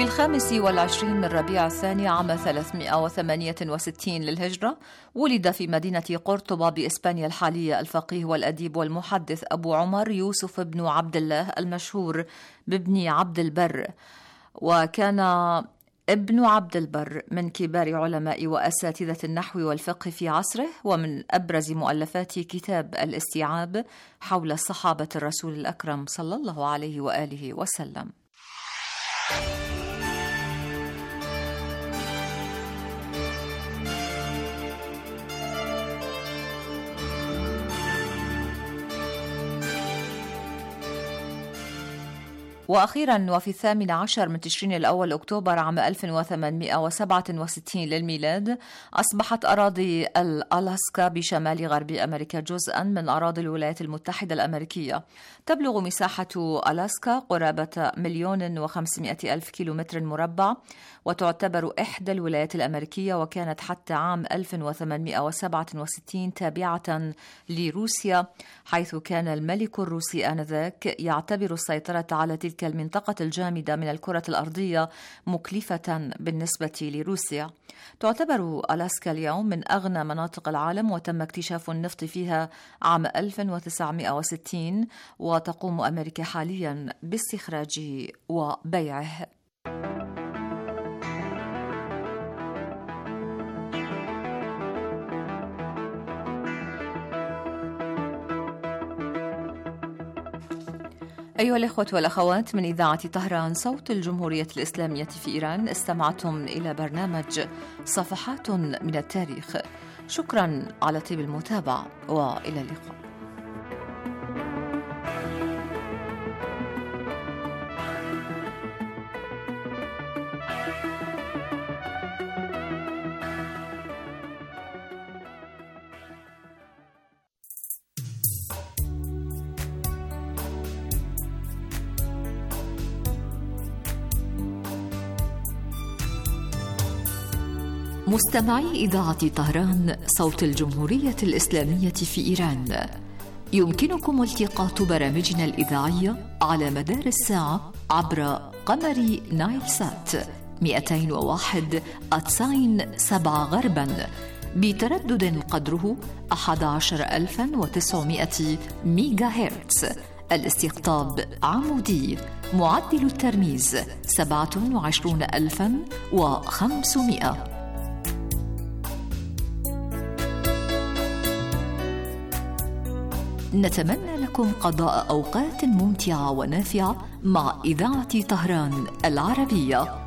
في 25 من ربيع الثاني عام 368 للهجرة ولد في مدينة قرطبة بإسبانيا الحالية الفقيه والأديب والمحدث أبو عمر يوسف بن عبد الله المشهور بابن عبد البر. وكان ابن عبد البر من كبار علماء وأساتذة النحو والفقه في عصره، ومن أبرز مؤلفات كتاب الاستيعاب حول الصحابة الرسول الأكرم صلى الله عليه وآله وسلم. وأخيرا وفي 18 من تشرين الأول أكتوبر عام 1867 للميلاد أصبحت أراضي الألاسكا بشمال غرب أمريكا جزءا من أراضي الولايات المتحدة الأمريكية. تبلغ مساحة ألاسكا قرابة 1,500,000 كيلومتر مربع، وتعتبر إحدى الولايات الأمريكية، وكانت حتى عام 1867 تابعة لروسيا، حيث كان الملك الروسي آنذاك يعتبر السيطرة على تلك المنطقة الجامدة من الكرة الأرضية مكلفة بالنسبة لروسيا. تعتبر ألاسكا اليوم من أغنى مناطق العالم، وتم اكتشاف النفط فيها عام 1960، وتقوم أمريكا حاليا باستخراجه وبيعه. أيها الإخوة والأخوات، من إذاعة طهران صوت الجمهورية الإسلامية في إيران، استمعتم إلى برنامج صفحات من التاريخ. شكرا على طيب المتابعة، وإلى اللقاء. مستمعي إذاعة طهران صوت الجمهورية الإسلامية في إيران، يمكنكم التقاط برامجنا الإذاعية على مدار الساعة عبر قمر نايل سات 201.7 غربا بتردد قدره 11,900 ميجا هرتز. الاستقطاب عمودي، معدل الترميز 27,500. نتمنى لكم قضاء أوقات ممتعة ونافعة مع إذاعة طهران العربية.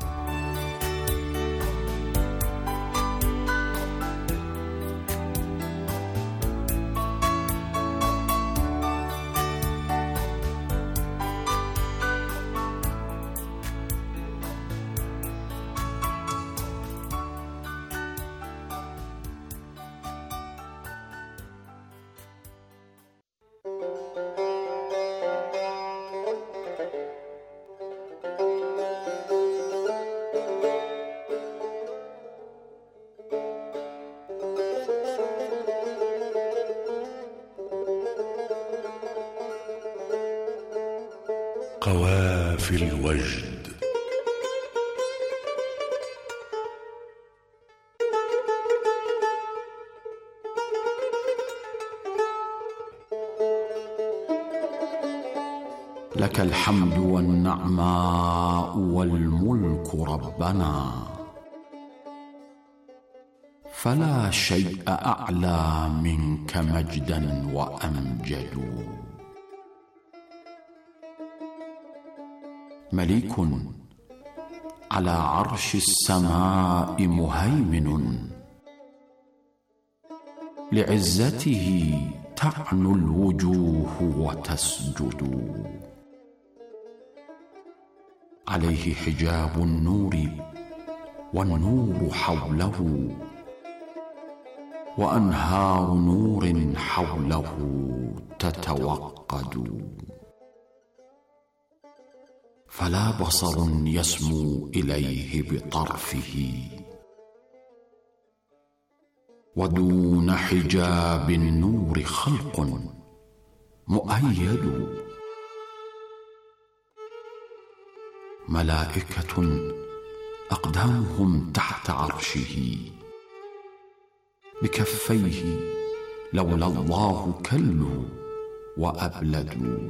قوافي الوجد. لك الحمد والنعماء والملك ربنا، فلا شيء أعلى منك مجدا وأمجد. مليك على عرش السماء مهيمن، لعزته تعنو الوجوه وتسجد. عليه حجاب النور والنور حوله، وأنهار نور حوله تتوقد. فلا بصر يسمو إليه بطرفه، ودون حجاب النور خلق مؤيد. ملائكة أقدامهم تحت عرشه، بكفيه لولا الله كلوا وأبلدوا.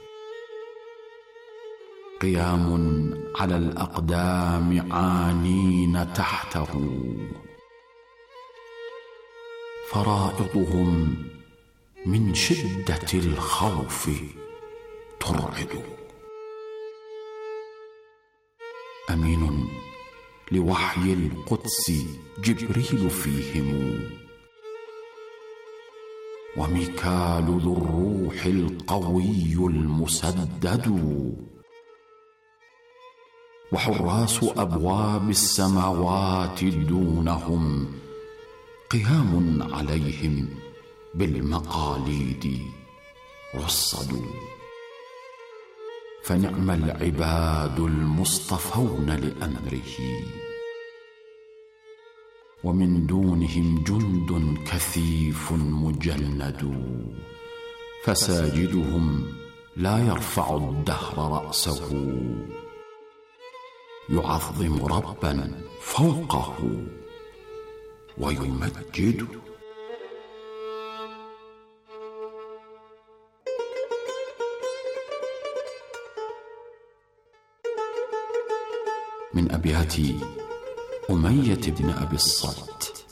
قيام على الأقدام عانين تحته، فرائضهم من شدة الخوف ترعد. أمين لوحي القدس جبريل فيهم، وميكال ذو الروح القوي المسدد، وحراس أبواب السماوات دونهم قيام عليهم بالمقاليد رصدوا. فنعم العباد المصطفون لأمره، ومن دونهم جند كثيف مجند، فساجدهم لا يرفع الدهر رأسه، يعظم ربا فوقه ويمجد. من أبيات أمية بن أبي الصلت: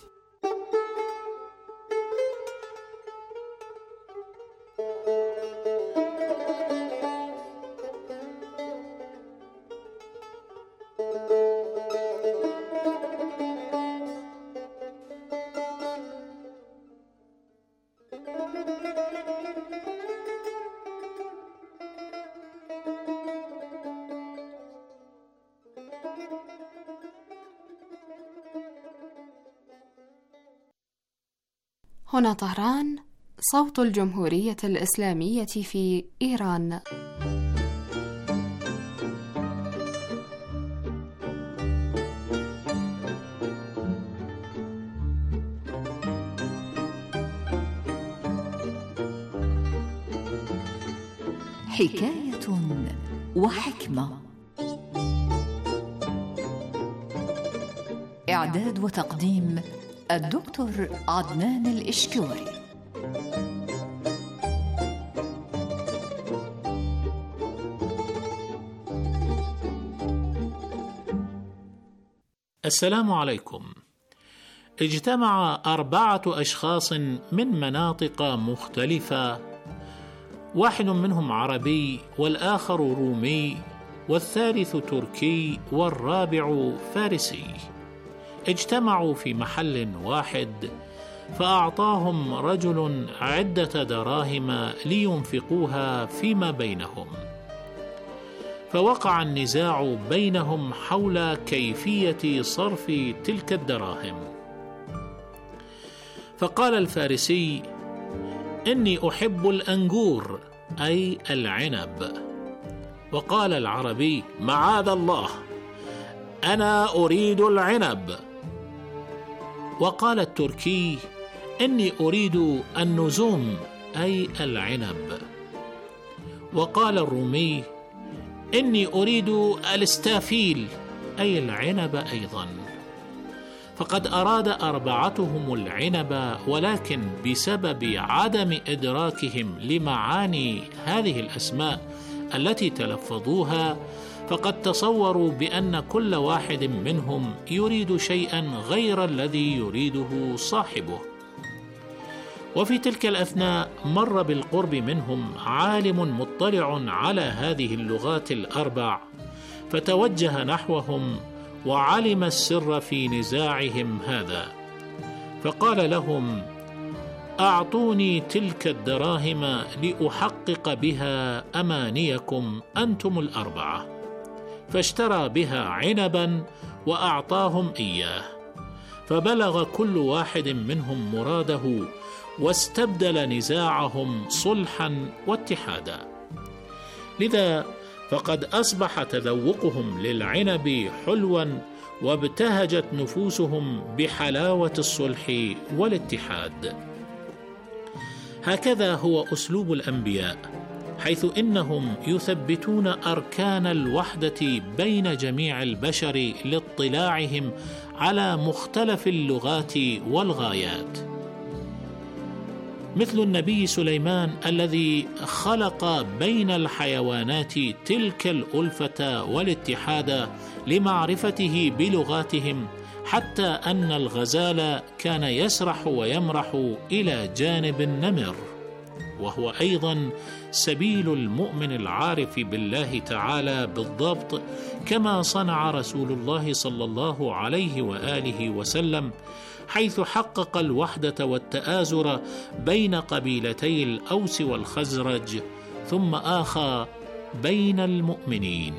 هنا طهران، صوت الجمهورية الإسلامية في إيران. حكاية وحكمة. إعداد وتقديم الدكتور عدنان الإشكوري. السلام عليكم. اجتمع 4 أشخاص من مناطق مختلفة، واحد منهم عربي والآخر رومي والثالث تركي والرابع فارسي. اجتمعوا في محل واحد، فأعطاهم رجل عدة دراهم لينفقوها فيما بينهم، فوقع النزاع بينهم حول كيفية صرف تلك الدراهم. فقال الفارسي: إني أحب الأنجور أي العنب. وقال العربي: معاذ الله، أنا أريد العنب. وقال التركي: إني أريد النزوم أي العنب. وقال الرومي: إني أريد الاستافيل أي العنب أيضا. فقد أراد 4 العنب، ولكن بسبب عدم إدراكهم لمعاني هذه الأسماء التي تلفظوها، فقد تصوروا بأن كل واحد منهم يريد شيئا غير الذي يريده صاحبه. وفي تلك الأثناء مر بالقرب منهم عالم مطلع على هذه اللغات ال4، فتوجه نحوهم وعلم السر في نزاعهم هذا، فقال لهم: أعطوني تلك الدراهم لأحقق بها أمانيكم أنتم ال4. فاشترى بها عنبا وأعطاهم إياه، فبلغ كل واحد منهم مراده، واستبدل نزاعهم صلحا واتحادا. لذا فقد أصبح تذوقهم للعنب حلوا، وابتهجت نفوسهم بحلاوة الصلح والاتحاد. هكذا هو أسلوب الأنبياء، حيث إنهم يثبتون أركان الوحدة بين جميع البشر لاطلاعهم على مختلف اللغات والغايات، مثل النبي سليمان الذي خلق بين الحيوانات تلك الألفة والاتحاد لمعرفته بلغاتهم، حتى أن الغزال كان يسرح ويمرح إلى جانب النمر، وهو أيضا سبيل المؤمن العارف بالله تعالى بالضبط، كما صنع رسول الله صلى الله عليه وآله وسلم، حيث حقق الوحدة والتآزر بين قبيلتي الأوس والخزرج، ثم آخى بين المؤمنين.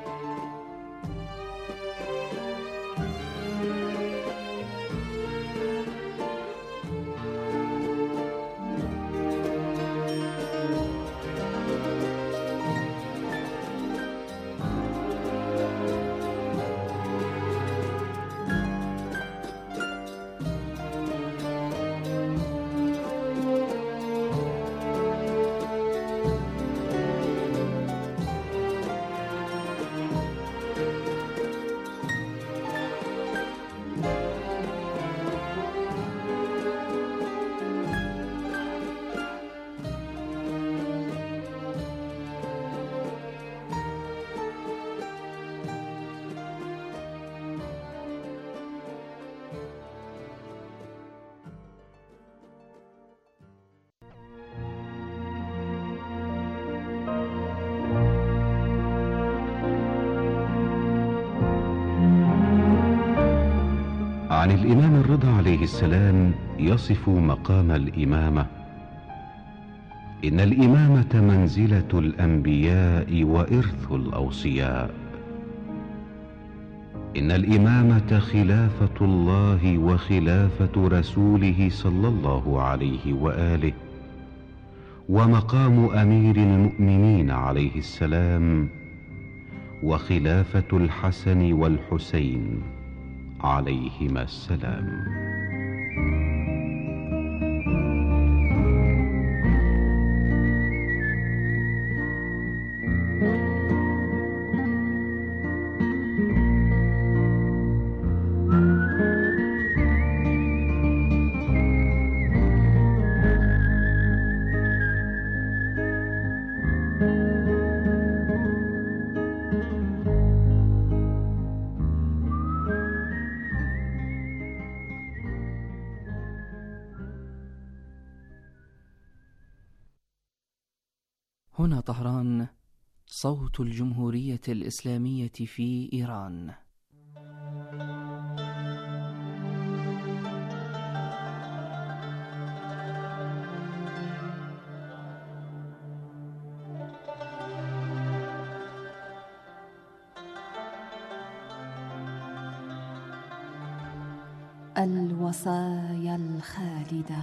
عن الإمام الرضا عليه السلام يصف مقام الإمامة: إن الإمامة منزلة الأنبياء وإرث الأوصياء، إن الإمامة خلافة الله وخلافة رسوله صلى الله عليه وآله، ومقام أمير المؤمنين عليه السلام، وخلافة الحسن والحسين عليهما السلام. هنا طهران، صوت الجمهورية الإسلامية في إيران. الوصايا الخالدة.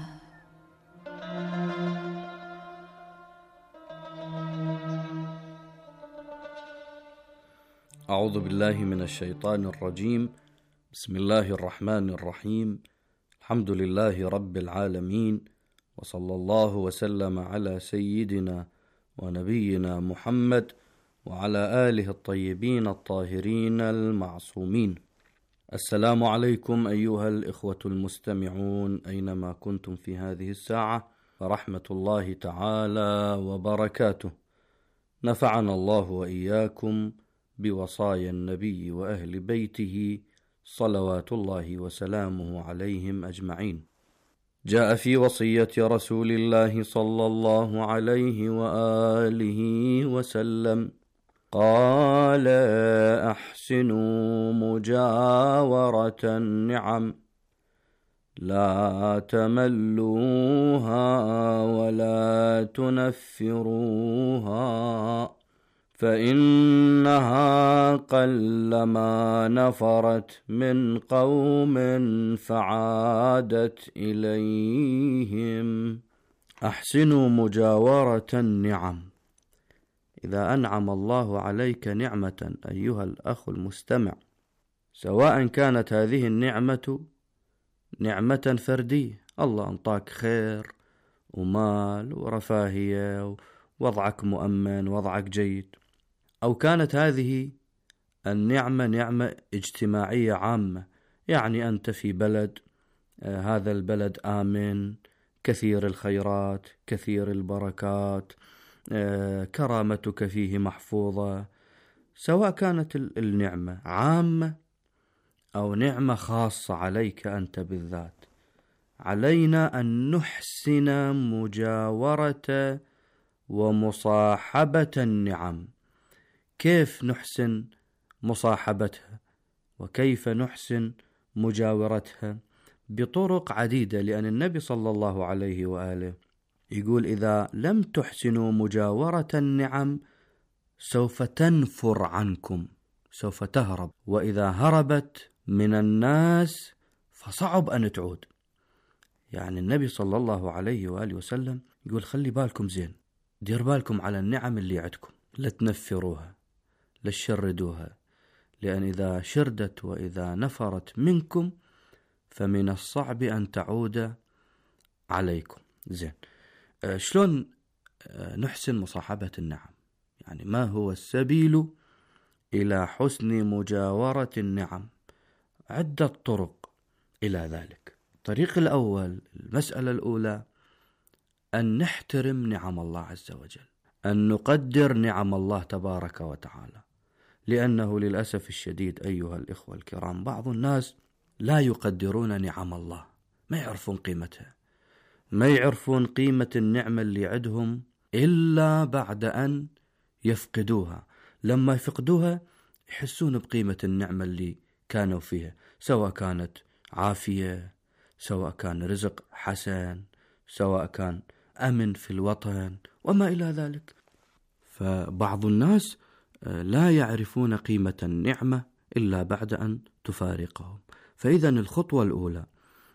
أعوذ بالله من الشيطان الرجيم. بسم الله الرحمن الرحيم. الحمد لله رب العالمين، وصلى الله وسلم على سيدنا ونبينا محمد وعلى آله الطيبين الطاهرين المعصومين. السلام عليكم أيها الإخوة المستمعون أينما كنتم في هذه الساعة، ورحمة الله تعالى وبركاته. نفعنا الله وإياكم بوصايا النبي وأهل بيته صلوات الله وسلامه عليهم أجمعين. جاء في وصية رسول الله صلى الله عليه وآله وسلم قال: أحسنوا مجاورة النعم، لا تملوها ولا تنفروها، فإنها قلما نفرت من قوم فعادت إليهم. أحسنوا مجاورة النعم. إذا أنعم الله عليك نعمة أيها الأخ المستمع، سواء كانت هذه النعمة نعمة فردية، الله أنطاك خير ومال ورفاهية وضعك مؤمن، وضعك جيد. أو كانت هذه النعمة نعمة اجتماعية عامة، يعني أنت في بلد، هذا البلد آمن، كثير الخيرات، كثير البركات، كرامتك فيه محفوظة. سواء كانت النعمة عامة أو نعمة خاصة عليك أنت بالذات، علينا أن نحسن مجاورة ومصاحبة النعم. كيف نحسن مصاحبتها وكيف نحسن مجاورتها؟ بطرق عديدة، لأن النبي صلى الله عليه وآله يقول: إذا لم تحسنوا مجاورة النعم سوف تنفر عنكم، سوف تهرب، وإذا هربت من الناس فصعب أن تعود. يعني النبي صلى الله عليه وآله وسلم يقول: خلي بالكم زين، دير بالكم على النعم اللي عندكم، لا تنفروها، لا تشردوها، لأن إذا شردت وإذا نفرت منكم فمن الصعب أن تعود عليكم. زين، شلون نحسن مصاحبة النعم؟ يعني ما هو السبيل إلى حسن مجاورة النعم؟ عدة طرق إلى ذلك. الطريق الأول، المسألة الأولى، أن نحترم نعم الله عز وجل، أن نقدر نعم الله تبارك وتعالى، لأنه للأسف الشديد أيها الإخوة الكرام بعض الناس لا يقدرون نعم الله، ما يعرفون قيمتها، ما يعرفون قيمة النعمة اللي عندهم إلا بعد أن يفقدوها. لما يفقدوها يحسون بقيمة النعمة اللي كانوا فيها، سواء كانت عافية، سواء كان رزق حسن، سواء كان أمن في الوطن وما إلى ذلك. فبعض الناس لا يعرفون قيمة النعمة إلا بعد أن تفارقهم. فإذا الخطوة الأولى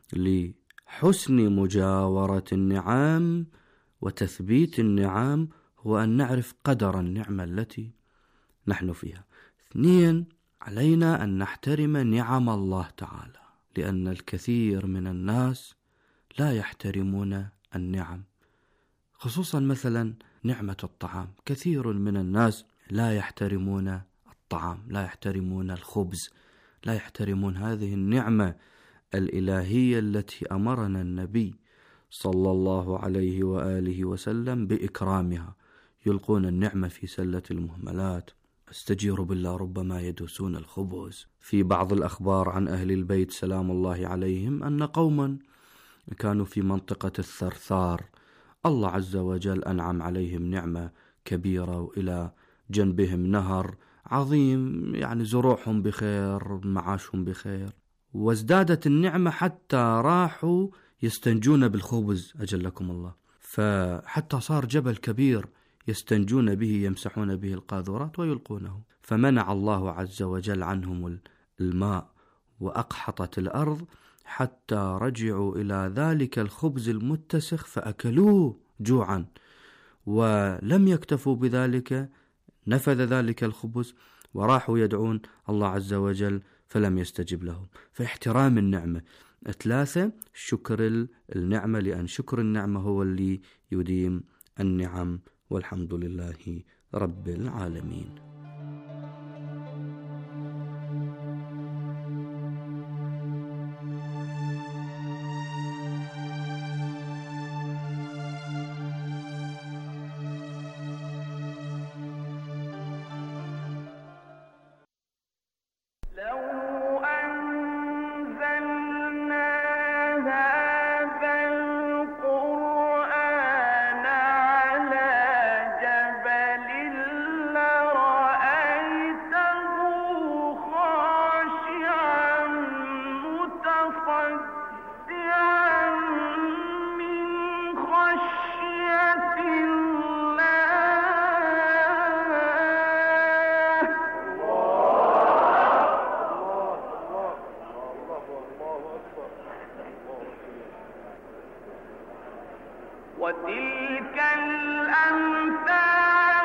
لحسن مجاورة النعم وتثبيت النعم هو أن نعرف قدر النعمة التي نحن فيها. 2، علينا أن نحترم نعم الله تعالى، لأن الكثير من الناس لا يحترمون النعم، خصوصا مثلا نعمة الطعام. كثير من الناس لا يحترمون الطعام، لا يحترمون الخبز، لا يحترمون هذه النعمة الإلهية التي أمرنا النبي صلى الله عليه وآله وسلم بإكرامها. يلقون النعمة في سلة المهملات، استجيروا بالله ربما يدوسون الخبز. في بعض الأخبار عن أهل البيت سلام الله عليهم أن قوما كانوا في منطقة الثرثار، الله عز وجل أنعم عليهم نعمة كبيرة، وإلى جنبهم نهر عظيم، يعني زروعهم بخير، معاشهم بخير، وازدادت النعمة حتى راحوا يستنجون بالخبز أجلكم الله، فحتى صار جبل كبير يستنجون به، يمسحون به القاذورات ويلقونه. فمنع الله عز وجل عنهم الماء وأقحطت الأرض حتى رجعوا إلى ذلك الخبز المتسخ فأكلوه جوعا، ولم يكتفوا بذلك، نفذ ذلك الخبز وراحوا يدعون الله عز وجل فلم يستجب لهم. فاحترام النعمة. 3، شكر النعمة، لأن شكر النعمة هو اللي يديم النعم، والحمد لله رب العالمين. وتلك الأمثال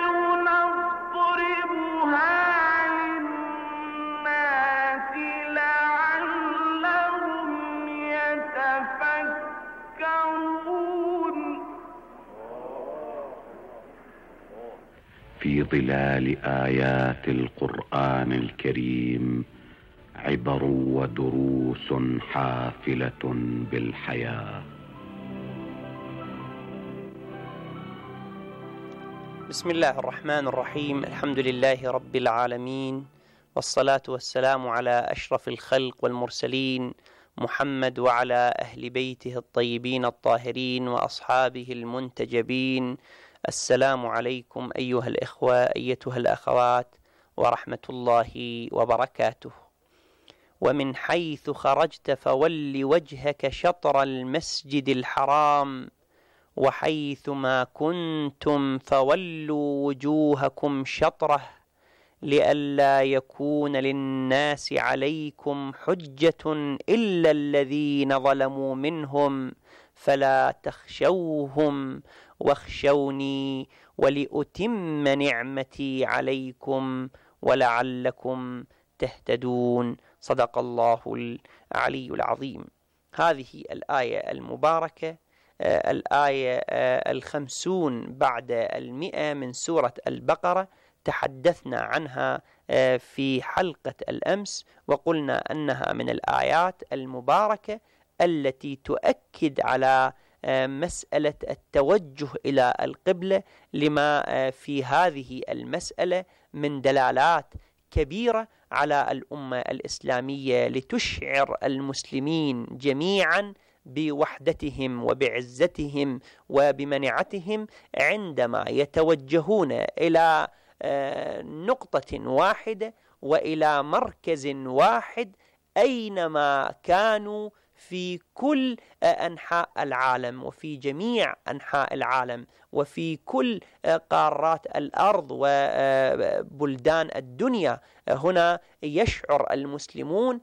نضربها للناس لعلهم يتفكرون. في ظلال آيات القرآن الكريم عبر ودروس حافلة بالحياة. بسم الله الرحمن الرحيم. الحمد لله رب العالمين، والصلاة والسلام على أشرف الخلق والمرسلين محمد وعلى أهل بيته الطيبين الطاهرين وأصحابه المنتجبين. السلام عليكم أيها الإخوة أيتها الأخوات ورحمة الله وبركاته. ومن حيث خرجت فول وجهك شطر المسجد الحرام وحيث ما كنتم فولوا وجوهكم شطره لئلا يكون للناس عليكم حجة إلا الذين ظلموا منهم فلا تخشوهم واخشوني ولأتم نعمتي عليكم ولعلكم تهتدون. صدق الله العلي العظيم. هذه الآية المباركة الآية 50 بعد 100 من سورة البقرة، تحدثنا عنها في حلقة الأمس وقلنا أنها من الآيات المباركة التي تؤكد على مسألة التوجه إلى القبلة، لما في هذه المسألة من دلالات كبيرة على الأمة الإسلامية لتشعر المسلمين جميعا بوحدتهم وبعزتهم وبمنعتهم عندما يتوجهون إلى نقطة واحدة وإلى مركز واحد أينما كانوا في كل أنحاء العالم وفي جميع أنحاء العالم وفي كل قارات الأرض وبلدان الدنيا. هنا يشعر المسلمون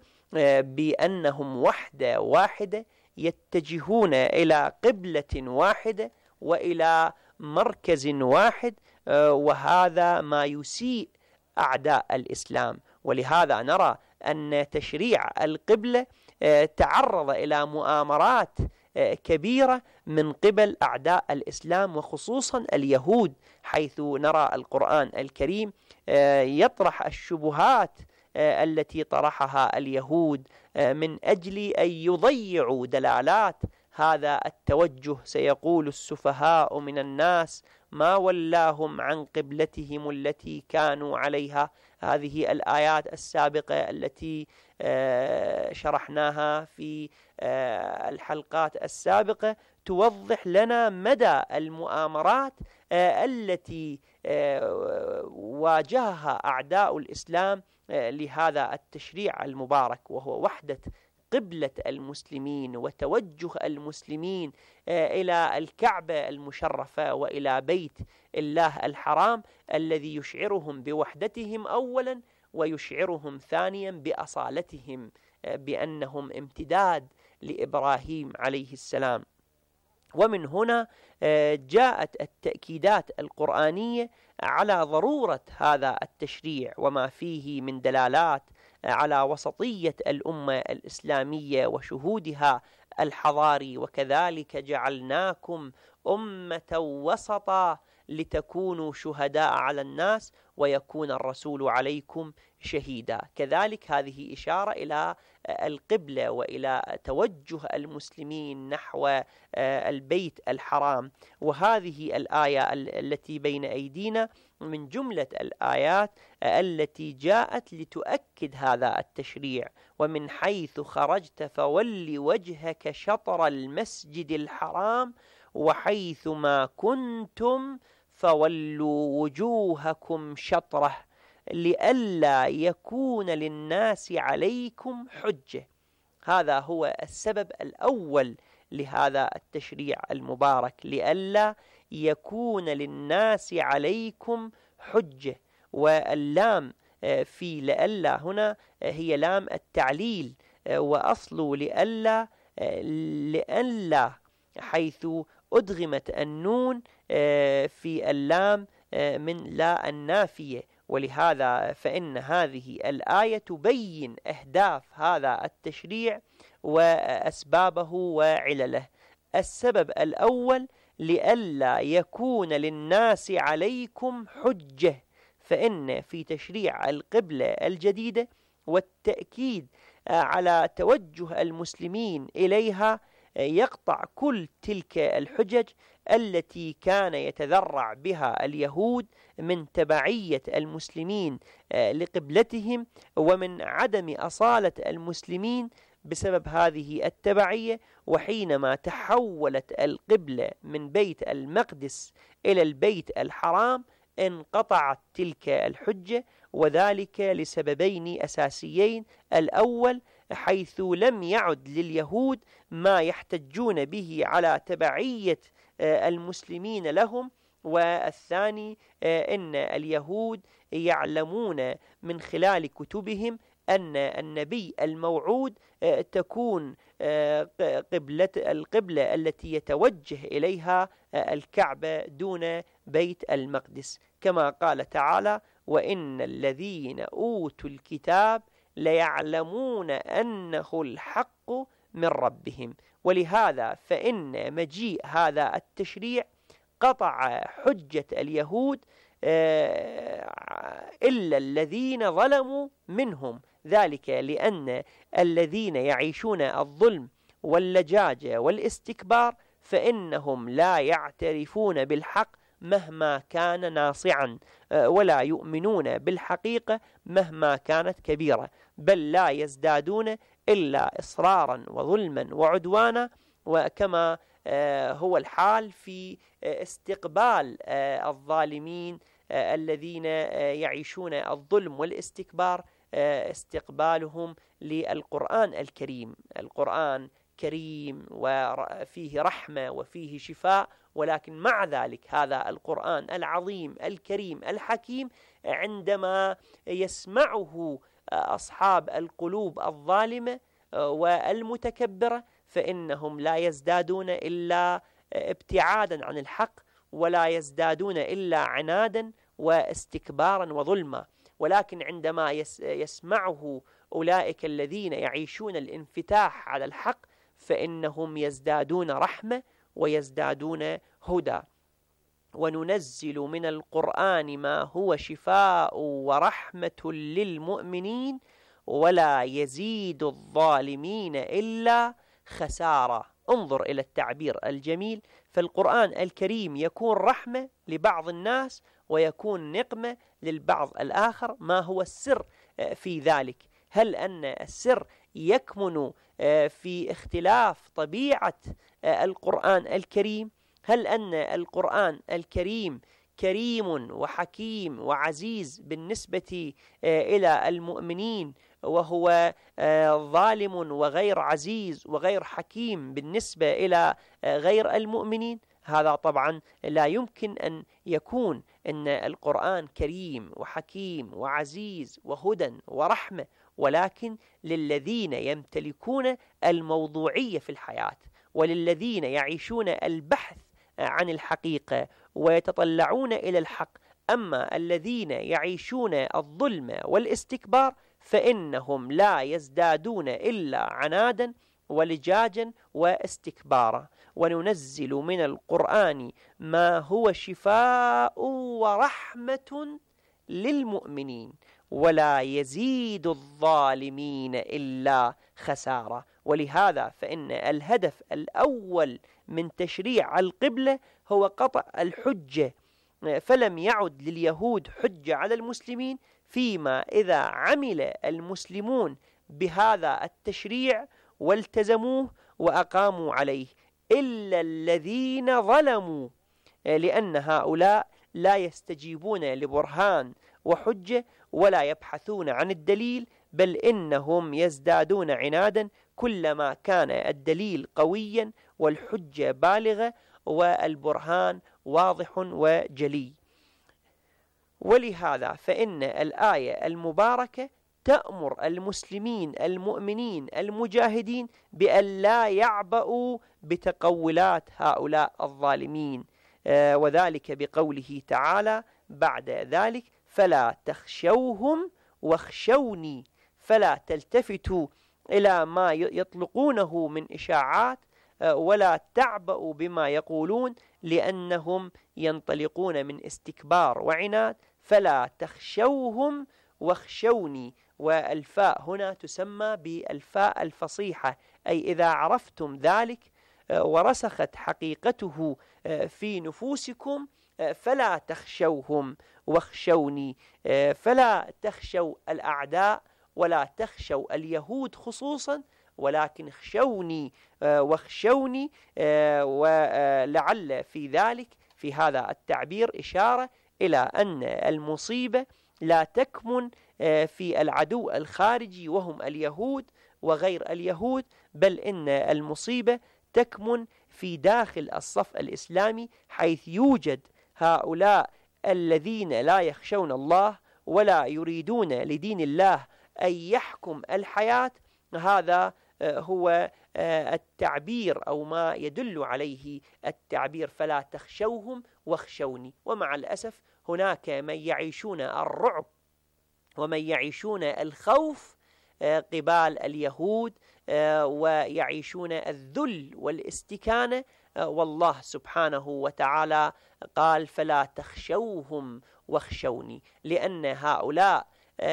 بأنهم وحدة واحدة يتجهون إلى قبلة واحدة وإلى مركز واحد، وهذا ما يسيء أعداء الإسلام. ولهذا نرى أن تشريع القبلة تعرض إلى مؤامرات كبيرة من قبل أعداء الإسلام وخصوصا اليهود، حيث نرى القرآن الكريم يطرح الشبهات التي طرحها اليهود من أجل أن يضيعوا دلالات هذا التوجه. سيقول السفهاء من الناس ما ولاهم عن قبلتهم التي كانوا عليها. هذه الآيات السابقة التي شرحناها في الحلقات السابقة توضح لنا مدى المؤامرات التي واجهها أعداء الإسلام لهذا التشريع المبارك، وهو وحدة قبلة المسلمين وتوجه المسلمين إلى الكعبة المشرفة وإلى بيت الله الحرام الذي يشعرهم بوحدتهم أولا ويشعرهم ثانيا بأصالتهم، بأنهم امتداد لإبراهيم عليه السلام. ومن هنا جاءت التأكيدات القرآنية على ضرورة هذا التشريع وما فيه من دلالات على وسطية الأمة الإسلامية وشهودها الحضاري. وكذلك جعلناكم أمة وسطا لتكونوا شهداء على الناس ويكون الرسول عليكم شهيدا. كذلك هذه إشارة إلى القبلة وإلى توجه المسلمين نحو البيت الحرام. وهذه الآية التي بين أيدينا من جملة الآيات التي جاءت لتؤكد هذا التشريع. ومن حيث خرجت فول وجهك شطر المسجد الحرام وحيث ما كنتم فولوا وجوهكم شطره لئلا يكون للناس عليكم حجة. هذا هو السبب الأول لهذا التشريع المبارك، لئلا يكون للناس عليكم حجة. واللام في لئلا هنا هي لام التعليل، وأصل لئلا حيث أدغمت النون في اللام من لا النافية. ولهذا فإن هذه الآية تبين أهداف هذا التشريع وأسبابه وعلله. السبب الأول لئلا يكون للناس عليكم حجة، فإن في تشريع القبلة الجديدة والتأكيد على توجه المسلمين إليها يقطع كل تلك الحجج التي كان يتذرع بها اليهود من تبعية المسلمين لقبلتهم ومن عدم أصالة المسلمين بسبب هذه التبعية. وحينما تحولت القبلة من بيت المقدس إلى البيت الحرام انقطعت تلك الحجة، وذلك لسببين أساسيين: الأول حيث لم يعد لليهود ما يحتجون به على تبعية المسلمين لهم، والثاني إن اليهود يعلمون من خلال كتبهم أن النبي الموعود تكون القبلة التي يتوجه إليها الكعبة دون بيت المقدس، كما قال تعالى: وإن الذين أوتوا الكتاب ليعلمون أنه الحق من ربهم. ولهذا فإن مجيء هذا التشريع قطع حجة اليهود إلا الذين ظلموا منهم، ذلك لأن الذين يعيشون الظلم واللجاجة والاستكبار فإنهم لا يعترفون بالحق مهما كان ناصعا، ولا يؤمنون بالحقيقة مهما كانت كبيرة، بل لا يزدادون إلا إصرارا وظلما وعدوانا، وكما هو الحال في استقبال الظالمين الذين يعيشون الظلم والاستكبار، استقبالهم للقرآن الكريم. القرآن كريم وفيه رحمة وفيه شفاء، ولكن مع ذلك هذا القرآن العظيم الكريم الحكيم عندما يسمعه أصحاب القلوب الظالمة والمتكبرة فإنهم لا يزدادون إلا ابتعادا عن الحق، ولا يزدادون إلا عنادا واستكبارا وظلما. ولكن عندما يسمعه أولئك الذين يعيشون الانفتاح على الحق فإنهم يزدادون رحمة ويزدادون هدى. وننزل من القرآن ما هو شفاء ورحمة للمؤمنين ولا يزيد الظالمين إلا خسارة. انظر إلى التعبير الجميل، فالقرآن الكريم يكون رحمة لبعض الناس ويكون نقمة للبعض الآخر. ما هو السر في ذلك؟ هل أن السر يكمن في اختلاف طبيعة القرآن الكريم؟ هل أن القرآن الكريم كريم وحكيم وعزيز بالنسبة إلى المؤمنين، وهو ظالم وغير عزيز وغير حكيم بالنسبة إلى غير المؤمنين؟ هذا طبعا لا يمكن أن يكون. إن القرآن كريم وحكيم وعزيز وهدى ورحمة، ولكن للذين يمتلكون الموضوعية في الحياة، وللذين يعيشون البحث عن الحقيقة ويتطلعون إلى الحق. أما الذين يعيشون الظلم والاستكبار فإنهم لا يزدادون إلا عنادا ولجاجا واستكبارا. وننزل من القرآن ما هو شفاء ورحمة للمؤمنين ولا يزيد الظالمين إلا خسارة. ولهذا فإن الهدف الأول من تشريع القبلة هو قطع الحجة، فلم يعد لليهود حجة على المسلمين فيما إذا عمل المسلمون بهذا التشريع والتزموه وأقاموا عليه، إلا الذين ظلموا، لأن هؤلاء لا يستجيبون لبرهان وحجة ولا يبحثون عن الدليل، بل إنهم يزدادون عنادا كلما كان الدليل قويا والحجة بالغة والبرهان واضح وجلي. ولهذا فإن الآية المباركة تأمر المسلمين المؤمنين المجاهدين بأن لا يعبأوا بتقولات هؤلاء الظالمين، وذلك بقوله تعالى بعد ذلك: فلا تخشوهم واخشوني، فلا تلتفتوا إلى ما يطلقونه من إشاعات ولا تعبأوا بما يقولون لأنهم ينطلقون من استكبار وعناد، فلا تخشوهم واخشوني. والفاء هنا تسمى بالفاء الفصيحة، أي إذا عرفتم ذلك ورسخت حقيقته في نفوسكم فلا تخشوهم واخشوني. فلا تخشوا الأعداء ولا تخشوا اليهود خصوصا، ولكن اخشوني واخشوني. ولعل في ذلك في هذا التعبير إشارة إلى أن المصيبة لا تكمن في العدو الخارجي وهم اليهود وغير اليهود، بل إن المصيبة تكمن في داخل الصف الإسلامي، حيث يوجد هؤلاء الذين لا يخشون الله ولا يريدون لدين الله أن يحكم الحياة. هذا هو التعبير أو ما يدل عليه التعبير فلا تخشوهم واخشوني. ومع الأسف هناك من يعيشون الرعب ومن يعيشون الخوف قبال اليهود ويعيشون الذل والاستكانة، والله سبحانه وتعالى قال فلا تخشوهم واخشوني، لأن هؤلاء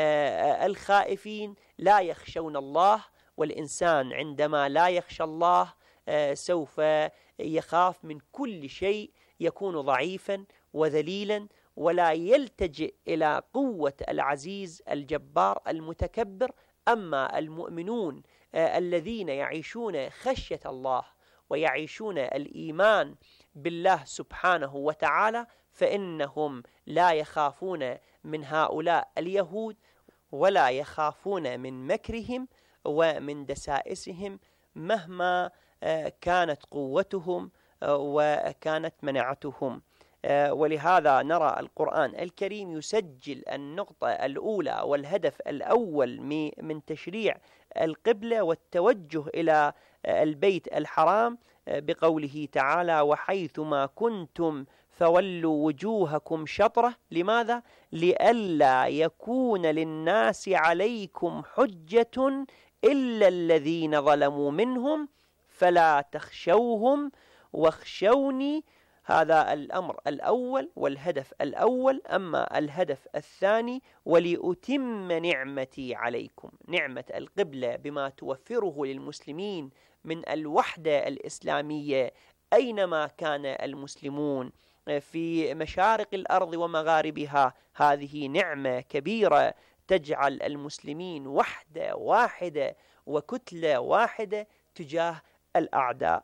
الخائفين لا يخشون الله، والإنسان عندما لا يخشى الله سوف يخاف من كل شيء، يكون ضعيفا وذليلا ولا يلتجئ إلى قوة العزيز الجبار المتكبر. أما المؤمنون الذين يعيشون خشية الله ويعيشون الإيمان بالله سبحانه وتعالى فإنهم لا يخافون من هؤلاء اليهود ولا يخافون من مكرهم ومن دسائسهم مهما كانت قوتهم وكانت منعتهم. ولهذا نرى القرآن الكريم يسجل النقطة الأولى والهدف الأول من تشريع القبلة والتوجه إلى البيت الحرام بقوله تعالى وحيثما كنتم فولوا وجوهكم شطرة. لماذا؟ لئلا يكون للناس عليكم حجة إلا الذين ظلموا منهم فلا تخشوهم واخشوني. هذا الأمر الأول والهدف الأول. أما الهدف الثاني ولأتم نعمتي عليكم، نعمة القبلة بما توفره للمسلمين من الوحدة الإسلامية أينما كان المسلمون في مشارق الأرض ومغاربها، هذه نعمة كبيرة تجعل المسلمين وحدة واحدة وكتلة واحدة تجاه الأعداء.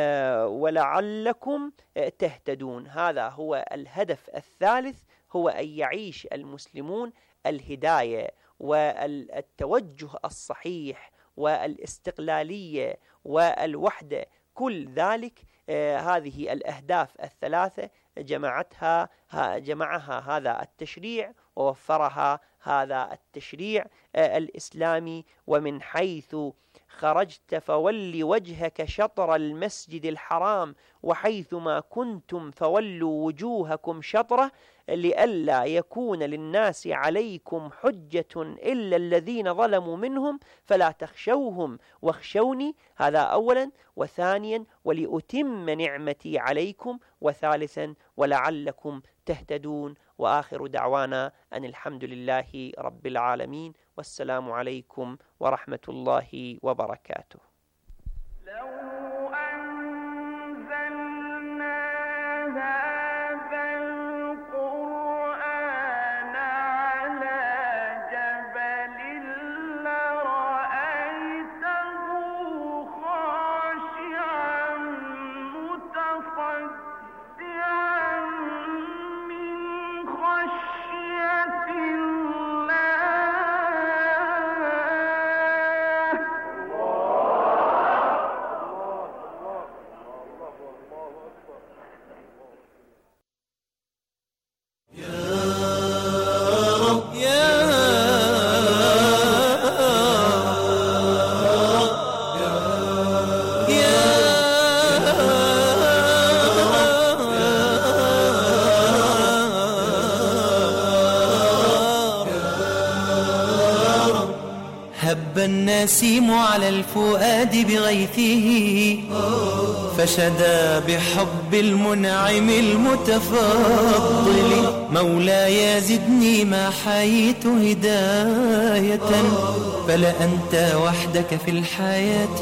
ولعلكم تهتدون. هذا هو الهدف الثالث، هو أن يعيش المسلمون الهداية والتوجه الصحيح والاستقلالية والوحدة. كل ذلك هذه الأهداف الثلاثة جمعها هذا التشريع ووفرها هذا التشريع الإسلامي. ومن حيث خرجت فول وجهك شطر المسجد الحرام وحيثما كنتم فولوا وجوهكم شطرة لئلا يكون للناس عليكم حجة إلا الذين ظلموا منهم فلا تخشوهم واخشوني. هذا أولا. وثانيا ولأتم نعمتي عليكم. وثالثا ولعلكم تهتدون. وآخر دعوانا أن الحمد لله رب العالمين، والسلام عليكم ورحمة الله وبركاته. النسيم على الفؤاد بغيثه فشدا بحب المنعم المتفضل. مولاي زدني ما حييت هداية فلا أنت وحدك في الحياة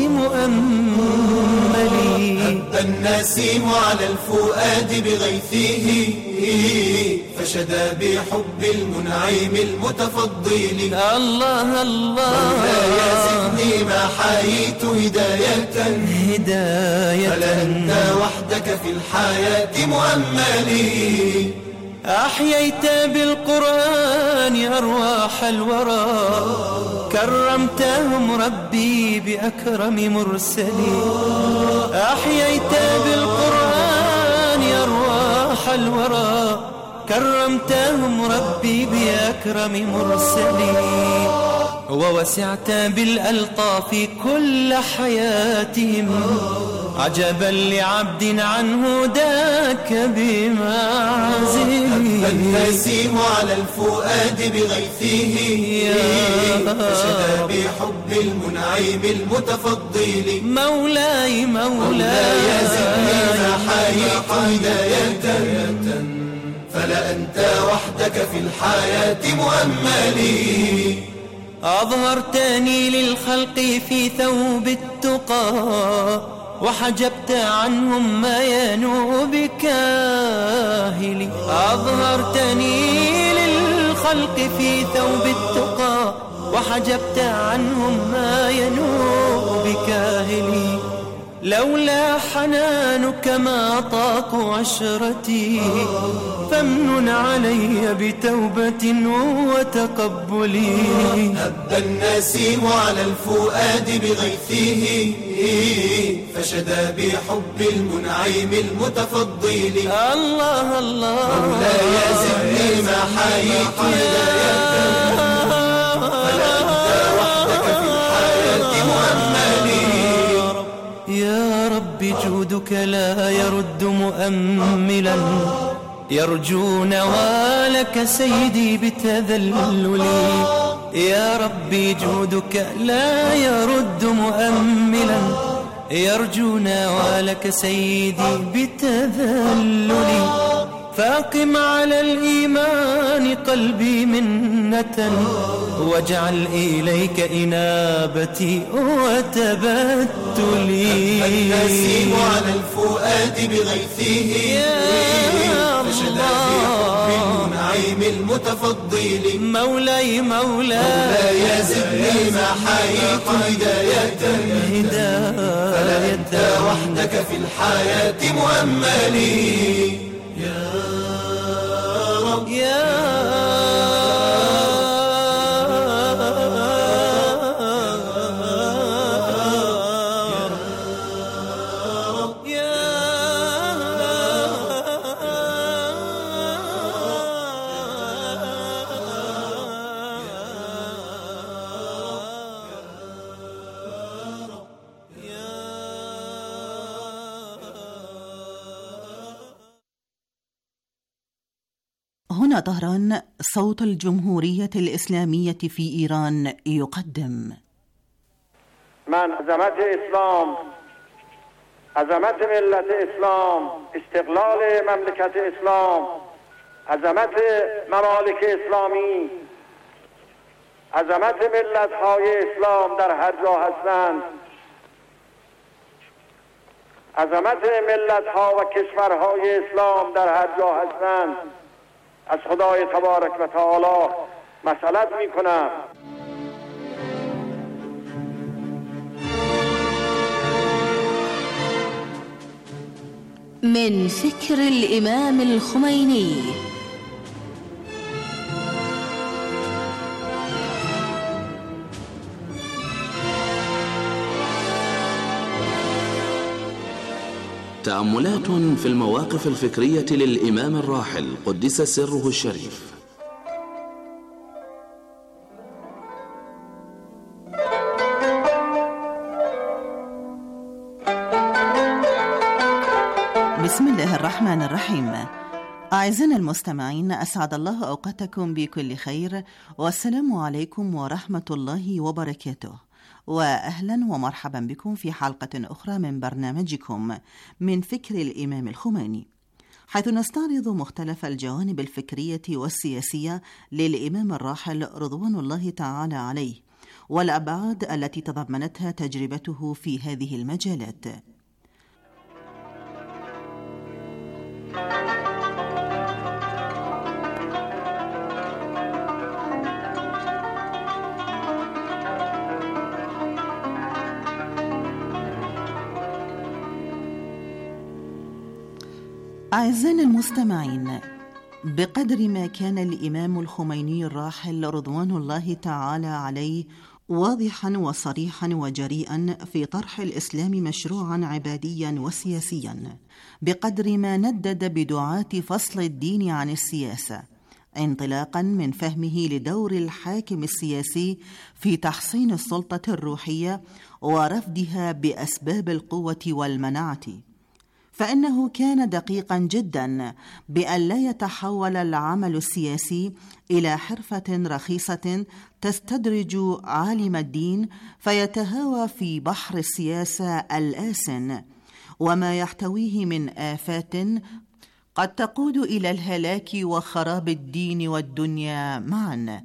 مؤملي. هب النسيم على الفؤاد بغيثه فشدا بحب المنعم المتفضل. الله الله مولاي زدني ما حييت هداية فلا أنت وحدك في الحياة مؤملي. أحييت بالقرآن أرواح الورى كرمتهم ربي بأكرم مرسلي. أحييت بالقرآن أرواح الورى كرمتهم ربي بأكرم مرسلي. ووسعت بالألطاف كل حياتهم عجبا لعبد عن هداك بمعزل. النسيم على الفؤاد بغيثه فشدا بحب المنعم المتفضل. مولاي مولاي زدني ما حييت هداية فلا أنت وحدك في الحياة مؤملي. أظهرتني للخلق في ثوب التقى وحجبت عنهم ما ينوء بكاهلي. أظهرتني للخلق في ثوب التقى وحجبت عنهم ما ينوء بكاهلي. لولا حنانك ما طاق عشرتي فامنن علي بتوبة وتقبلي. هب النسيم على الفؤاد بغيثه فشدا بحب المنعم المتفضل. الله الله مولاي زدني ما حييت هداية فلا أنت وحدك في الحياة مؤملي. يا رب جودك لا يرد مؤملا يرجو نوالك سيدي بتذللي. يا ربي جودك لا يرد مؤملا يرجو نوالك سيدي بتذللي. فاقم على الإيمان قلبي منة واجعل إليك إنابتي وتبتلي. النسيم على الفؤاد بغيثه فشدا بحب المنعم المتفضل. مولاي مولاي زدني ما حييت هداية فلا أنت وحدك في الحياة مؤملي. يا رب هنا طهران، صوت الجمهورية الإسلامية في إيران يقدم. من عظمت اسلام، عظمت ملت اسلام، استقلال مملکت اسلام، عظمت ممالک اسلامی، عظمت ملت های اسلام در هر جا هستند، عظمت ملت ها و کشورهای اسلام در هر جا هستند، از خدای تبارک و تعالی مسئلت می کنم. من فكر الإمام الخميني. تأملات في المواقف الفكرية للإمام الراحل قدس سره الشريف. بسم الله الرحمن الرحيم. أعزائنا المستمعين، أسعد الله أوقاتكم بكل خير، والسلام عليكم ورحمة الله وبركاته، وأهلا ومرحبا بكم في حلقة أخرى من برنامجكم من فكر الإمام الخميني، حيث نستعرض مختلف الجوانب الفكرية والسياسية للإمام الراحل رضوان الله تعالى عليه، والأبعاد التي تضمنتها تجربته في هذه المجالات. أعزائنا المستمعين، بقدر ما كان الإمام الخميني الراحل رضوان الله تعالى عليه واضحا وصريحا وجريئا في طرح الإسلام مشروعا عباديا وسياسيا، بقدر ما ندد بدعاة فصل الدين عن السياسة، انطلاقا من فهمه لدور الحاكم السياسي في تحصين السلطة الروحية ورفضها بأسباب القوة والمنعة، فإنه كان دقيقا جدا بأن لا يتحول العمل السياسي إلى حرفة رخيصة تستدرج عالم الدين فيتهاوى في بحر السياسة الآسن وما يحتويه من آفات قد تقود إلى الهلاك وخراب الدين والدنيا معا.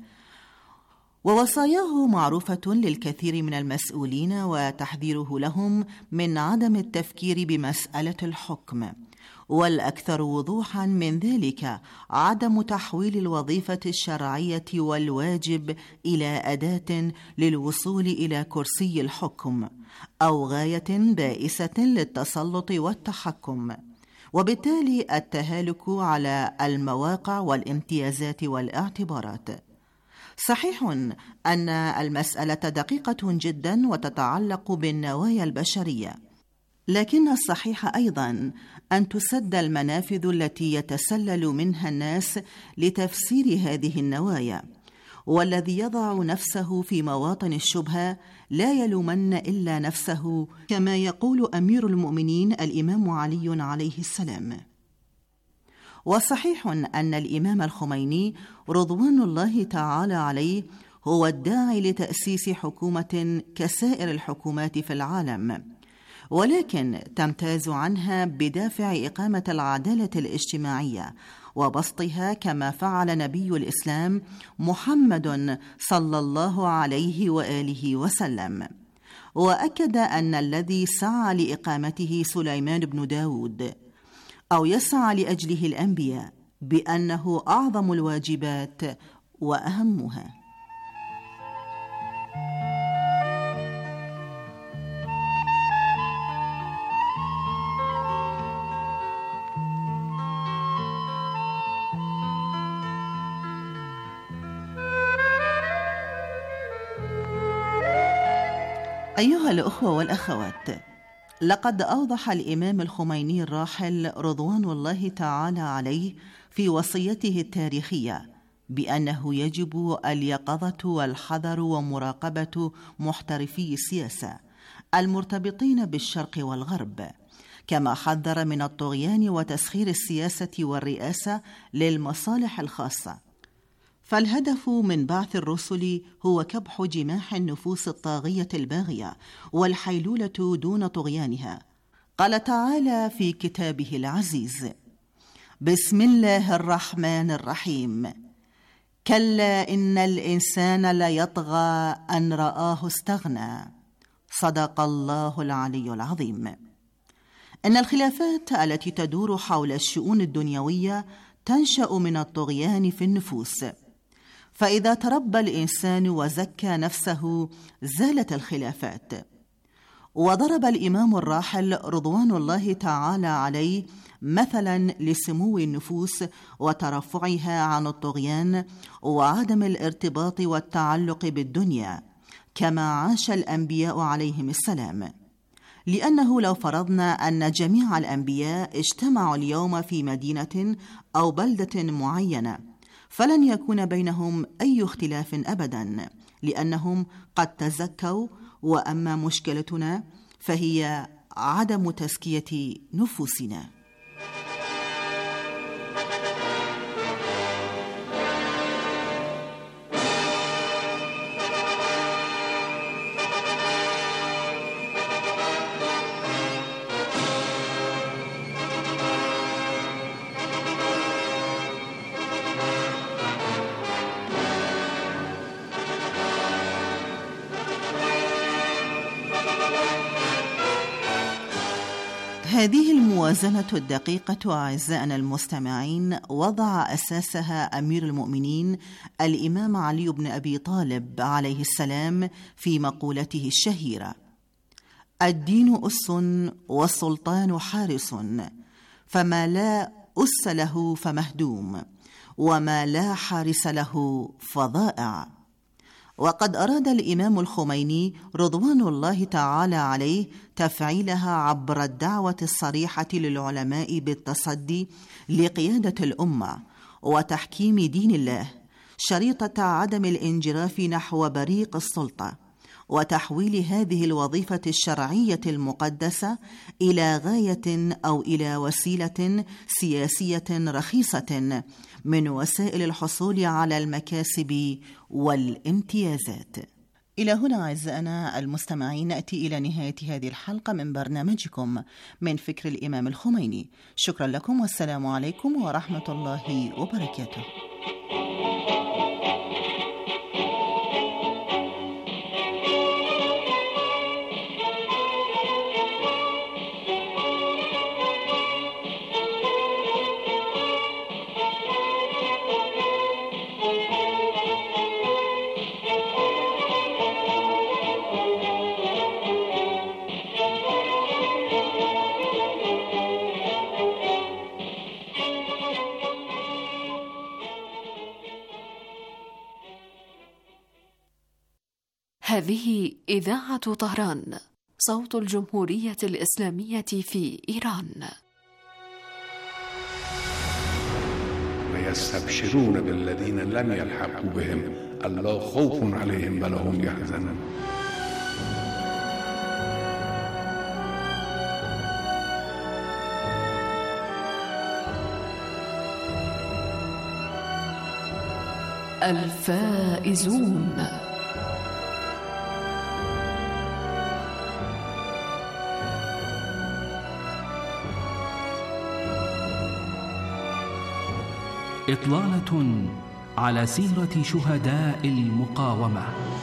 ووصاياه معروفة للكثير من المسؤولين وتحذيره لهم من عدم التفكير بمسألة الحكم، والأكثر وضوحا من ذلك عدم تحويل الوظيفة الشرعية والواجب إلى أداة للوصول إلى كرسي الحكم أو غاية بائسة للتسلط والتحكم، وبالتالي التهالك على المواقع والامتيازات والاعتبارات. صحيح أن المسألة دقيقة جدا وتتعلق بالنوايا البشرية، لكن الصحيح أيضا أن تسد المنافذ التي يتسلل منها الناس لتفسير هذه النوايا، والذي يضع نفسه في مواطن الشبهة لا يلومن إلا نفسه، كما يقول أمير المؤمنين الإمام علي عليه السلام. وصحيح أن الإمام الخميني رضوان الله تعالى عليه هو الداعي لتأسيس حكومة كسائر الحكومات في العالم، ولكن تمتاز عنها بدافع إقامة العدالة الاجتماعية وبسطها كما فعل نبي الإسلام محمد صلى الله عليه وآله وسلم. وأكد أن الذي سعى لإقامته سليمان بن داود أو يسعى لأجله الأنبياء بأنه أعظم الواجبات وأهمها. أيها الأخوة والأخوات، لقد أوضح الإمام الخميني الراحل رضوان الله تعالى عليه في وصيته التاريخية بأنه يجب اليقظة والحذر ومراقبة محترفي السياسة المرتبطين بالشرق والغرب، كما حذر من الطغيان وتسخير السياسة والرئاسة للمصالح الخاصة. فالهدف من بعث الرسل هو كبح جماح النفوس الطاغية الباغية والحيلولة دون طغيانها. قال تعالى في كتابه العزيز: بسم الله الرحمن الرحيم، كلا إن الإنسان ليطغى أن رآه استغنى. صدق الله العلي العظيم. إن الخلافات التي تدور حول الشؤون الدنيوية تنشأ من الطغيان في النفوس، فإذا تربى الإنسان وزكى نفسه زالت الخلافات. وضرب الإمام الراحل رضوان الله تعالى عليه مثلا لسمو النفوس وترفعها عن الطغيان وعدم الارتباط والتعلق بالدنيا كما عاش الأنبياء عليهم السلام، لأنه لو فرضنا أن جميع الأنبياء اجتمعوا اليوم في مدينة أو بلدة معينة فلن يكون بينهم أي اختلاف أبدا، لأنهم قد تزكوا. وأما مشكلتنا فهي عدم تزكية نفوسنا. هذه الموازنة الدقيقة أعزائنا المستمعين وضع أساسها أمير المؤمنين الإمام علي بن أبي طالب عليه السلام في مقولته الشهيرة: الدين أس والسلطان حارس، فما لا أس له فمهدوم، وما لا حارس له فضائع. وقد أراد الإمام الخميني رضوان الله تعالى عليه تفعيلها عبر الدعوة الصريحة للعلماء بالتصدي لقيادة الأمة وتحكيم دين الله، شريطة عدم الانجراف نحو بريق السلطة، وتحويل هذه الوظيفة الشرعية المقدسة إلى غاية أو إلى وسيلة سياسية رخيصة من وسائل الحصول على المكاسب والامتيازات. إلى هنا أعزائنا المستمعين نأتي إلى نهاية هذه الحلقة من برنامجكم من فكر الإمام الخميني. شكرا لكم والسلام عليكم ورحمة الله وبركاته. هذه إذاعة طهران، صوت الجمهورية الإسلامية في إيران. ويستبشرون بالذين لم يلحقوا بهم ألا خوف عليهم ولا هم يحزنون. الفائزون. إطلالة على سيرة شهداء المقاومة.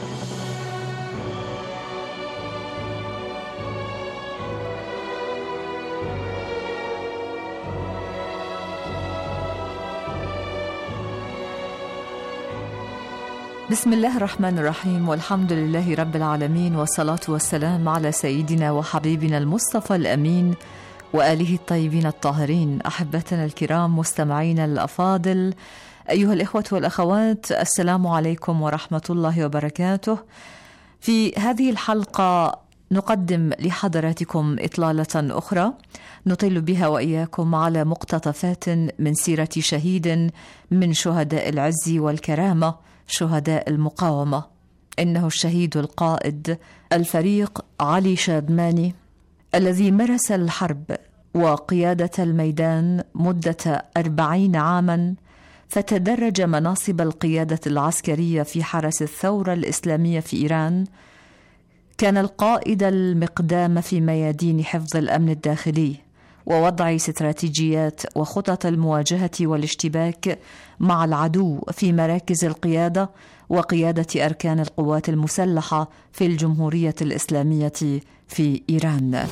بسم الله الرحمن الرحيم، والحمد لله رب العالمين، والصلاة والسلام على سيدنا وحبيبنا المصطفى الأمين وآله الطيبين الطاهرين. أحبتنا الكرام مستمعينا الأفاضل، أيها الإخوة والأخوات، السلام عليكم ورحمة الله وبركاته. في هذه الحلقة نقدم لحضراتكم إطلالة أخرى نطل بها وإياكم على مقتطفات من سيرة شهيد من شهداء العز والكرامة، شهداء المقاومة. إنه الشهيد القائد الفريق علي شادماني، الذي مارس الحرب وقيادة الميدان مدة 40 عاما، فتدرج مناصب القيادة العسكرية في حرس الثورة الإسلامية في إيران. كان القائد المقدام في ميادين حفظ الأمن الداخلي ووضع استراتيجيات وخطط المواجهة والاشتباك مع العدو في مراكز القيادة وقيادة أركان القوات المسلحة في الجمهورية الإسلامية في إيران.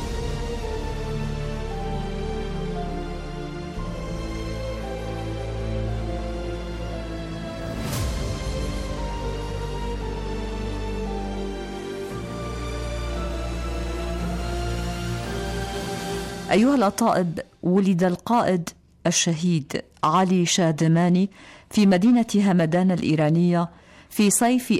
أيها الأطائب، ولد القائد الشهيد علي شادماني في مدينة همدان الإيرانية في صيف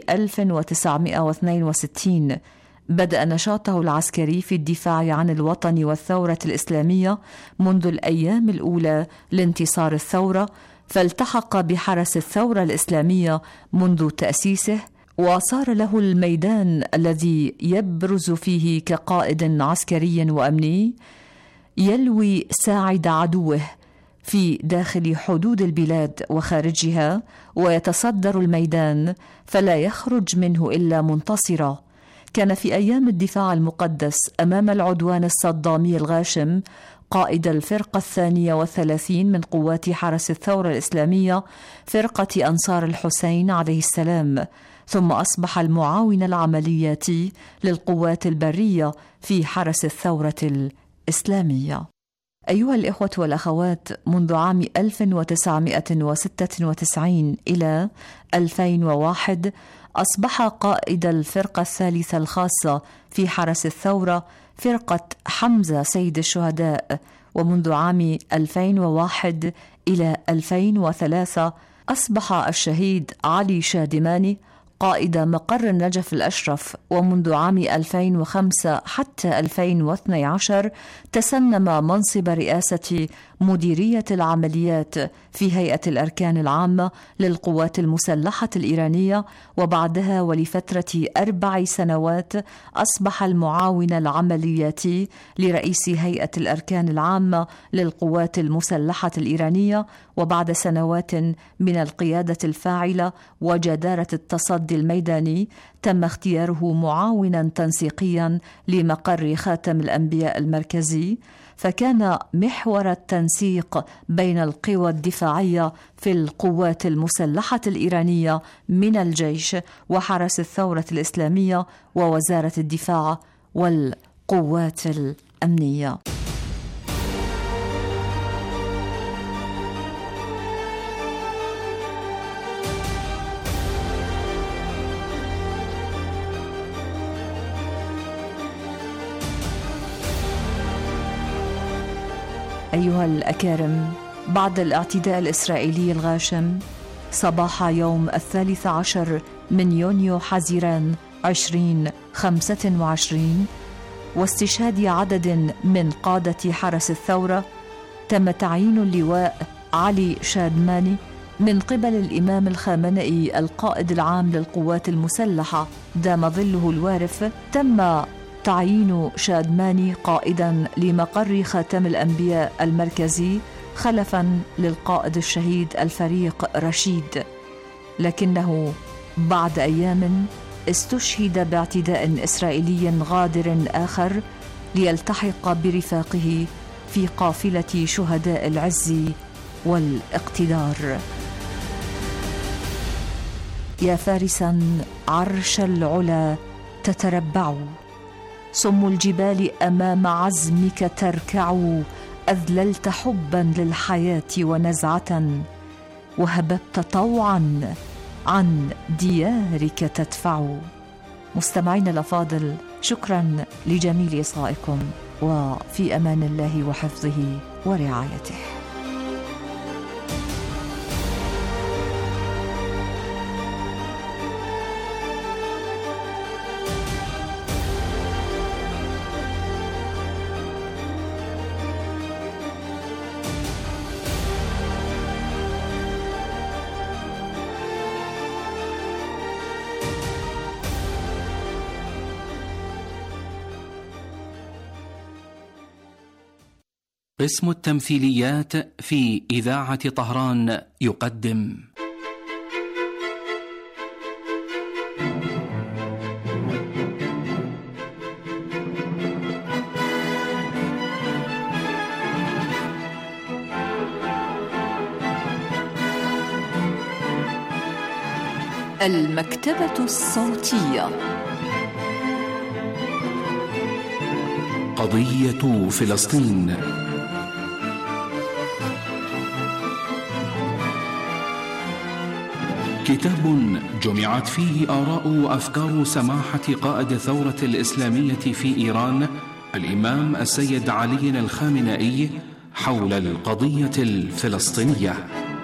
1962. بدأ نشاطه العسكري في الدفاع عن الوطن والثورة الإسلامية منذ الأيام الأولى لانتصار الثورة، فالتحق بحرس الثورة الإسلامية منذ تأسيسه، وصار له الميدان الذي يبرز فيه كقائد عسكري وأمني، يلوي ساعد عدوه في داخل حدود البلاد وخارجها، ويتصدر الميدان فلا يخرج منه إلا منتصرا. كان في أيام الدفاع المقدس أمام العدوان الصدامي الغاشم قائد الفرقة 32 من قوات حرس الثورة الإسلامية، فرقة أنصار الحسين عليه السلام، ثم أصبح المعاون العملياتي للقوات البرية في حرس الثورة إسلامية. أيها الإخوة والأخوات، منذ عام 1996 إلى 2001 أصبح قائد الفرقة الثالثة الخاصة في حرس الثورة فرقة حمزة سيد الشهداء، ومنذ عام 2001 إلى 2003 أصبح الشهيد علي شادماني قائد مقر النجف الأشرف، ومنذ عام 2005 حتى 2012 تسنم منصب رئاسة مديرية العمليات في هيئة الأركان العامة للقوات المسلحة الإيرانية، وبعدها ولفترة 4 سنوات أصبح المعاون العملياتي لرئيس هيئة الأركان العامة للقوات المسلحة الإيرانية، وبعد سنوات من القيادة الفاعلة وجدارة التصدي الميداني تم اختياره معاونا تنسيقيا لمقر خاتم الأنبياء المركزي، فكان محور التنسيق بين القوى الدفاعية في القوات المسلحة الإيرانية من الجيش وحرس الثورة الإسلامية ووزارة الدفاع والقوات الأمنية. أيها الأكارم، بعد الاعتداء الإسرائيلي الغاشم صباح يوم 13 من يونيو حزيران 2025 واستشهاد عدد من قادة حرس الثورة، تم تعيين اللواء علي شادماني من قبل الإمام الخامنئي القائد العام للقوات المسلحة دام ظله الوارف. تم تعيين شادماني قائدا لمقر خاتم الأنبياء المركزي خلفا للقائد الشهيد الفريق رشيد، لكنه بعد أيام استشهد باعتداء إسرائيلي غادر آخر ليلتحق برفاقه في قافلة شهداء العز والاقتدار. يا فارسا عرش العلا تتربع، صم الجبال أمام عزمك تركع، أذللت حبا للحياة ونزعة، وهببت طوعا عن ديارك تدفع. مستمعين الأفاضل، شكرا لجميل إصغائكم، وفي أمان الله وحفظه ورعايته. قسم التمثيليات في إذاعة طهران يقدم المكتبة الصوتية. قضية فلسطين. كتاب جمعت فيه آراء وأفكار سماحة قائد الثورة الإسلامية في إيران الإمام السيد علي الخامنئي حول القضية الفلسطينية.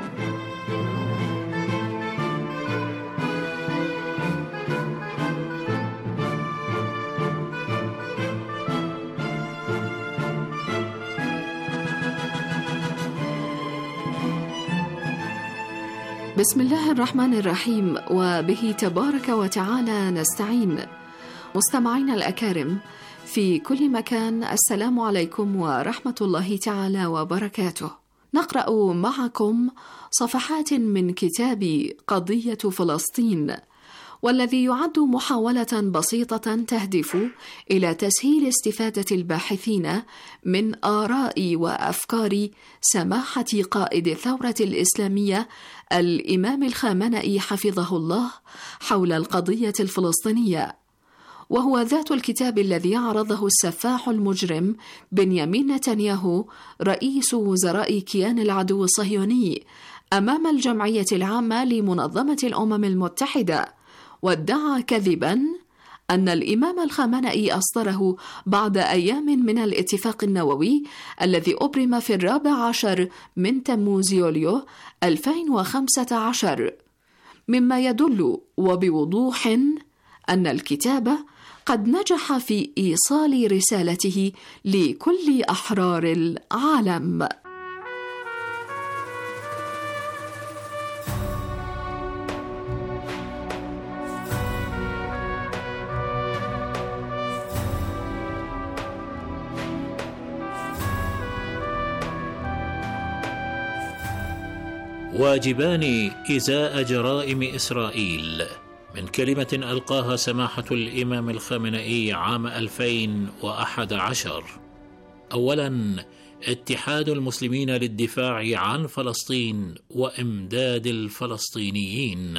بسم الله الرحمن الرحيم، وبه تبارك وتعالى نستعين. مستمعينا الأكارم في كل مكان، السلام عليكم ورحمة الله تعالى وبركاته. نقرأ معكم صفحات من كتاب قضية فلسطين، والذي يعد محاولة بسيطة تهدف إلى تسهيل استفادة الباحثين من آراء وأفكار سماحة قائد الثورة الإسلامية الإمام الخامنئي حفظه الله حول القضية الفلسطينية. وهو ذات الكتاب الذي عرضه السفاح المجرم بنيامين نتنياهو رئيس وزراء كيان العدو الصهيوني أمام الجمعية العامة لمنظمة الأمم المتحدة، وادعى كذباً أن الإمام الخامنئي أصدره بعد أيام من الاتفاق النووي الذي أبرم في 14 من تموز يوليو 2015، مما يدل وبوضوح أن الكتاب قد نجح في إيصال رسالته لكل أحرار العالم. واجبان إزاء جرائم إسرائيل، من كلمة ألقاها سماحة الإمام الخامنئي عام 2011. أولاً، اتحاد المسلمين للدفاع عن فلسطين وإمداد الفلسطينيين.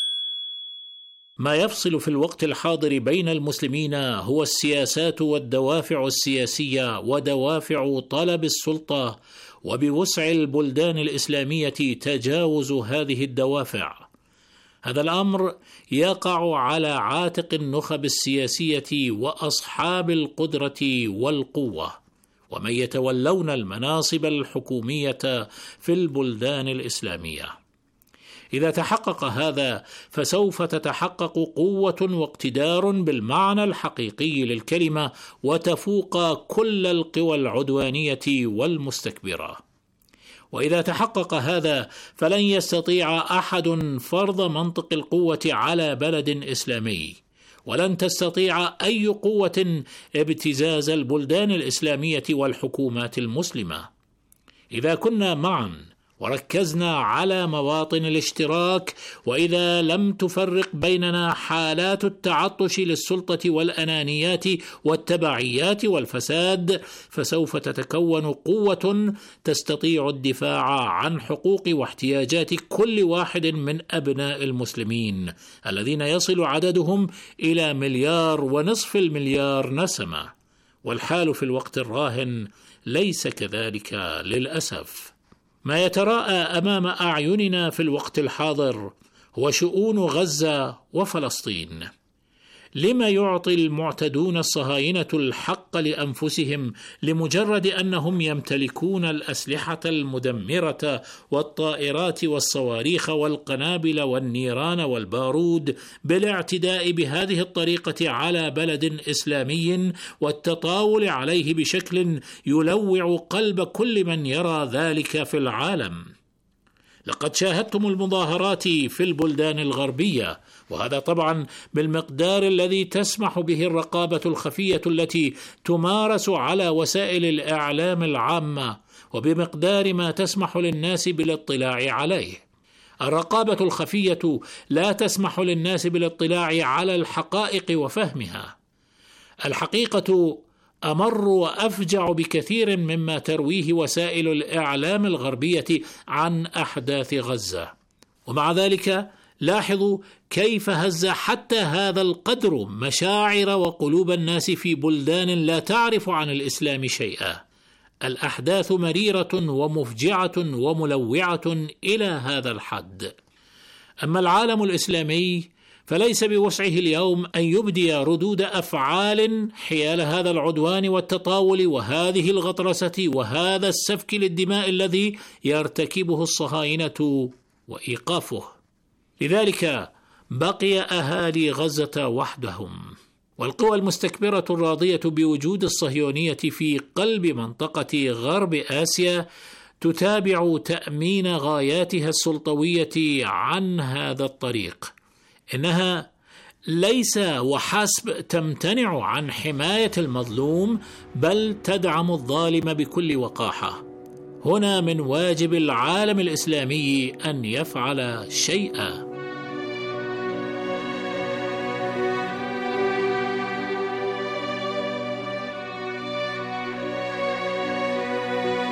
ما يفصل في الوقت الحاضر بين المسلمين هو السياسات والدوافع السياسية ودوافع طلب السلطة، وبوسع البلدان الإسلامية تجاوز هذه الدوافع. هذا الأمر يقع على عاتق النخب السياسية وأصحاب القدرة والقوة، ومن يتولون المناصب الحكومية في البلدان الإسلامية. إذا تحقق هذا فسوف تتحقق قوة واقتدار بالمعنى الحقيقي للكلمة، وتفوق كل القوى العدوانية والمستكبرة. وإذا تحقق هذا فلن يستطيع أحد فرض منطق القوة على بلد إسلامي، ولن تستطيع أي قوة ابتزاز البلدان الإسلامية والحكومات المسلمة. إذا كنا معا وركزنا على مواطن الاشتراك، وإذا لم تفرق بيننا حالات التعطش للسلطة والأنانيات والتبعيات والفساد، فسوف تتكون قوة تستطيع الدفاع عن حقوق واحتياجات كل واحد من أبناء المسلمين الذين يصل عددهم إلى 1.5 مليار نسمة. والحال في الوقت الراهن ليس كذلك للأسف. ما يتراءى أمام أعيننا في الوقت الحاضر هو شؤون غزة وفلسطين. لما يعطي المعتدون الصهاينة الحق لأنفسهم لمجرد أنهم يمتلكون الأسلحة المدمرة والطائرات والصواريخ والقنابل والنيران والبارود بالاعتداء بهذه الطريقة على بلد إسلامي والتطاول عليه بشكل يلوع قلب كل من يرى ذلك في العالم؟ لقد شاهدتم المظاهرات في البلدان الغربية، وهذا طبعا بالمقدار الذي تسمح به الرقابة الخفية التي تمارس على وسائل الإعلام العامة، وبمقدار ما تسمح للناس بالاطلاع عليه. الرقابة الخفية لا تسمح للناس بالاطلاع على الحقائق وفهمها. الحقيقة أمر وأفجع بكثير مما ترويه وسائل الإعلام الغربية عن أحداث غزة. ومع ذلك لاحظوا كيف هز حتى هذا القدر مشاعر وقلوب الناس في بلدان لا تعرف عن الإسلام شيئا. الأحداث مريرة ومفجعة وملوعة إلى هذا الحد. أما العالم الإسلامي فليس بوسعه اليوم أن يبدي ردود أفعال حيال هذا العدوان والتطاول وهذه الغطرسة وهذا السفك للدماء الذي يرتكبه الصهاينة وإيقافه. لذلك بقي أهالي غزة وحدهم، والقوى المستكبرة الراضية بوجود الصهيونية في قلب منطقة غرب آسيا تتابع تأمين غاياتها السلطوية عن هذا الطريق. إنها ليس وحسب تمتنع عن حماية المظلوم، بل تدعم الظالم بكل وقاحة. هنا من واجب العالم الإسلامي أن يفعل شيئا.